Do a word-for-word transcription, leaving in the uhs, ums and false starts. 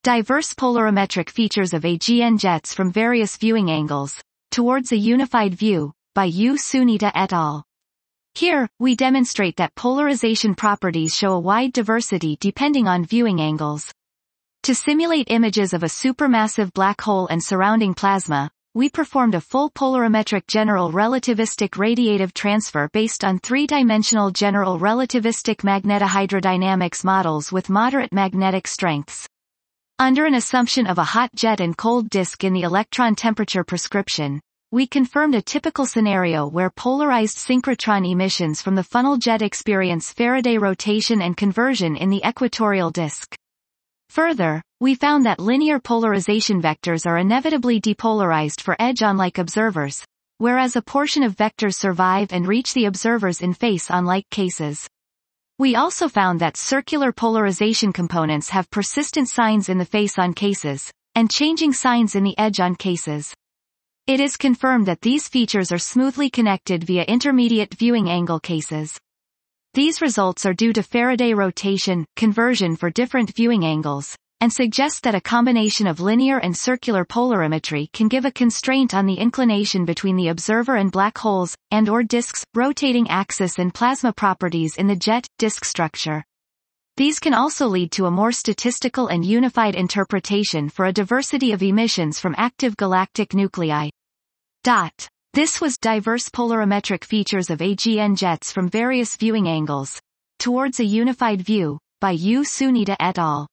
Diverse polarimetric features of A G N jets from various viewing angles, towards a unified view, by Yu Sunita et al. Here, we demonstrate that polarization properties show a wide diversity depending on viewing angles. To simulate images of a supermassive black hole and surrounding plasma, we performed a full polarimetric general relativistic radiative transfer based on three-dimensional general relativistic magnetohydrodynamics models with moderate magnetic strengths. Under an assumption of a hot jet and cold disk in the electron temperature prescription, we confirmed a typical scenario where polarized synchrotron emissions from the funnel jet experience Faraday rotation and conversion in the equatorial disk. Further, we found that linear polarization vectors are inevitably depolarized for edge-on-like observers, whereas a portion of vectors survive and reach the observers in face-on-like cases. We also found that circular polarization components have persistent signs in the face-on cases, and changing signs in the edge-on cases. It is confirmed that these features are smoothly connected via intermediate viewing angle cases. These results are due to Faraday rotation, conversion for different viewing angles, and suggest that a combination of linear and circular polarimetry can give a constraint on the inclination between the observer and black holes, and or disks, rotating axis and plasma properties in the jet-disk structure. These can also lead to a more statistical and unified interpretation for a diversity of emissions from active galactic nuclei. Dot. This was diverse polarimetric features of A G N jets from various viewing angles, towards a unified view, by Yu Sunita et al.